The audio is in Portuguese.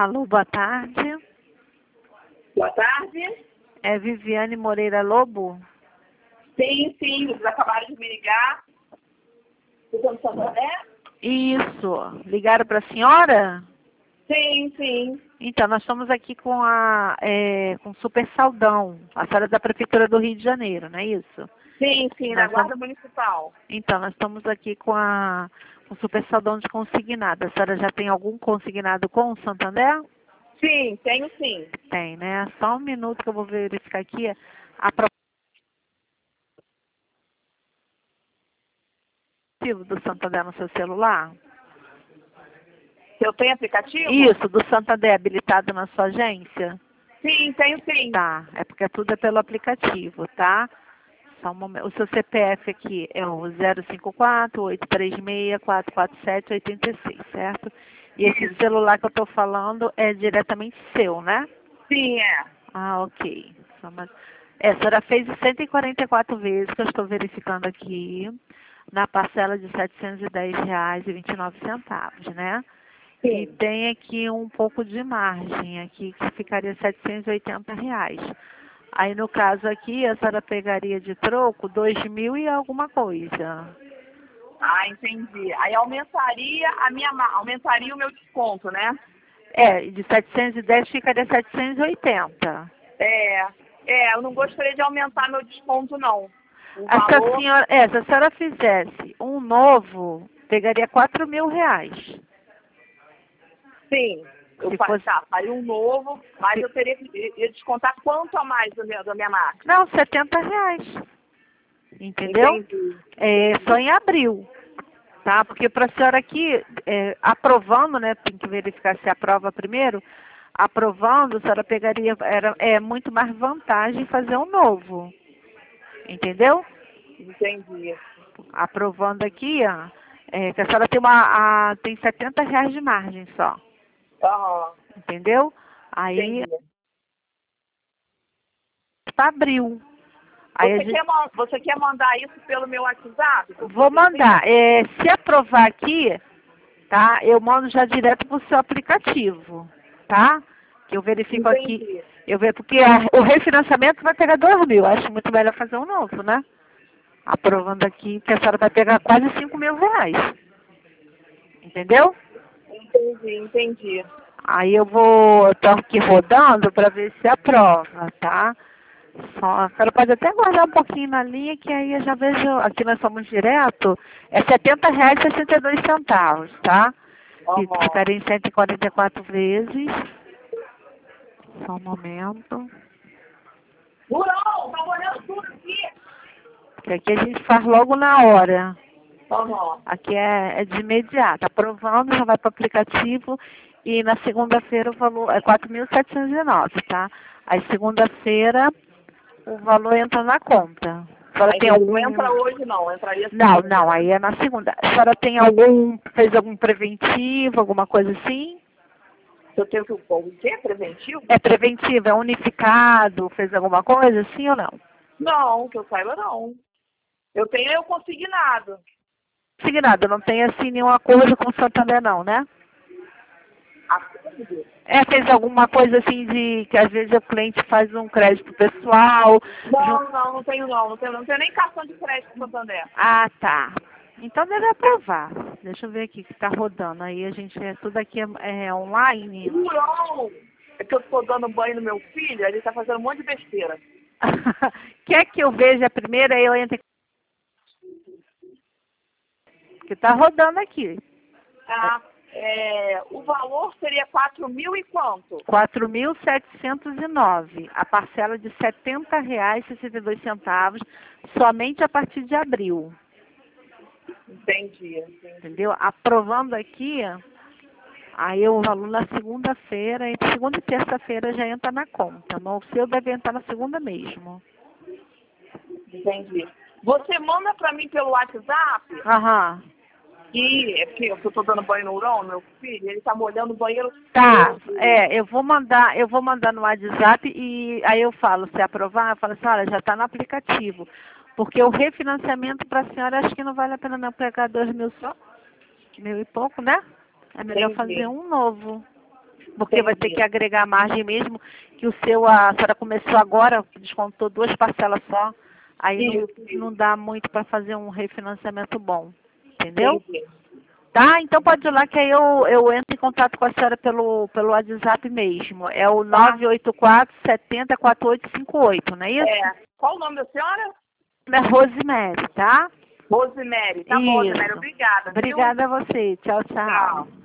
Alô, boa tarde. Boa tarde. É Viviane Moreira Lobo? Sim, vocês acabaram de me ligar. Do Santander? Isso. Ligaram para a senhora? Sim. Então, nós estamos aqui com Super Saldão, a senhora é da Prefeitura do Rio de Janeiro, não é isso? Sim, na Nós Guarda estamos- Municipal. Então, nós estamos aqui com Super Saldão de consignado. A senhora já tem algum consignado com o Santander? Sim, tenho sim. Tem, né? Só um minuto que eu vou verificar aqui a aplicativo do Santander no seu celular. Eu tenho aplicativo? Isso, do Santander habilitado na sua agência? Sim, tenho sim. Tá, é porque tudo é pelo aplicativo, tá? Só um momento. O seu CPF aqui é o 054-836-447-86, certo? E esse celular que eu estou falando é diretamente seu, né? Sim, é. Ah, ok. A senhora fez 144 vezes, que eu estou verificando aqui, na parcela de R$ 710,29, né? E Sim. tem aqui um pouco de margem aqui, que ficaria R$ 780. Aí, no caso aqui, a senhora pegaria de troco 2.000 e alguma coisa. Ah, entendi. Aí aumentaria aumentaria o meu desconto, né? É, de 710 ficaria 780. Eu não gostaria de aumentar meu desconto, não. O Se valor, se a senhora fizesse um novo, pegaria R$ 4.000. sim. Se fosse... Faria um novo, mas eu teria que ia descontar quanto a mais da minha máquina? Não, R$ 70. Entendeu? Entendi. É só em abril. Tá? Porque para a senhora aqui, aprovando, né, tem que verificar se aprova primeiro, aprovando, a senhora pegaria, é muito mais vantagem fazer um novo, entendeu? Entendi. Aprovando aqui, ó, que a senhora tem R$ 70 de margem só, Aham. entendeu? Aí, Entendi. para abril. Aí a Você gente, você quer mandar isso pelo meu WhatsApp? vou mandar, se aprovar aqui, tá? Eu mando já direto pro seu aplicativo, tá? Que eu verifico aqui. Entendi. Porque o refinanciamento vai pegar 2.000. Acho muito melhor fazer um novo, né? Aprovando aqui que a senhora vai pegar quase R$ 5.000. Entendeu? Entendi. Aí eu tô aqui rodando para ver se aprova, tá? A senhora pode até guardar um pouquinho na linha, que aí eu já vejo, aqui nós somos direto, é R$ 70,62, tá? Que Aham. ficaria em 144 vezes. Só um momento. Durão, tá olhando tudo aqui. Porque aqui a gente faz logo na hora. Aham. Aqui é de imediato. Aprovando, já vai para o aplicativo. E na segunda-feira o valor é 4.709, tá? Aí segunda-feira o valor entra na conta. A senhora tem algum... Não entra hoje, não. Entraria Não, aí é na segunda. A senhora fez algum preventivo, alguma coisa assim? Eu tenho que... O quê? Preventivo? É preventivo, é unificado, fez alguma coisa, sim ou não? Não, que eu saiba, não. Eu tenho consignado. Consignado, não tem assim nenhum acordo com o Santander não, né? Acordo? Fez alguma coisa assim de que às vezes o cliente faz um crédito pessoal. Não tenho não. Não tenho nem cartão de crédito no Santander. Ah, tá. Então deve aprovar. Deixa eu ver aqui que tá rodando. Aí a gente, tudo aqui é online. Durão! É que eu tô dando banho no meu filho, ele tá fazendo um monte de besteira. Quer que eu veja primeiro, aí eu entro aqui. Que tá rodando aqui. O valor seria 4.000 e quanto? 4.709. A parcela de R$ 70,62, somente a partir de abril. Entendi. Entendeu? Aprovando aqui, aí o valor na segunda-feira, entre segunda e terça-feira já entra na conta. Mas o seu deve entrar na segunda mesmo. Entendi. Você manda pra mim pelo WhatsApp, Aham. é porque eu tô dando banho no Urão, meu filho, ele tá molhando o banheiro. Tá, eu vou mandar no WhatsApp e aí eu falo, se aprovar, eu falo assim, olha, já está no aplicativo. Porque o refinanciamento para a senhora acho que não vale a pena não pegar 2.000 só, 1.000 e pouco, né? É melhor Entendi. fazer um novo. Porque vai ter que agregar margem mesmo, que o seu, a senhora começou agora, descontou 2 parcelas só, aí não dá muito para fazer um refinanciamento bom, entendeu? Entendi. Tá? Então pode ir lá que aí eu entro em contato com a senhora pelo WhatsApp mesmo. É o 984-70-4858, não é isso? Qual o nome da senhora? É Rosemary, tá? Rosemary. Tá bom, Rosemary. Isso. Obrigada. Obrigada a você. Tchau, tchau. Tchau.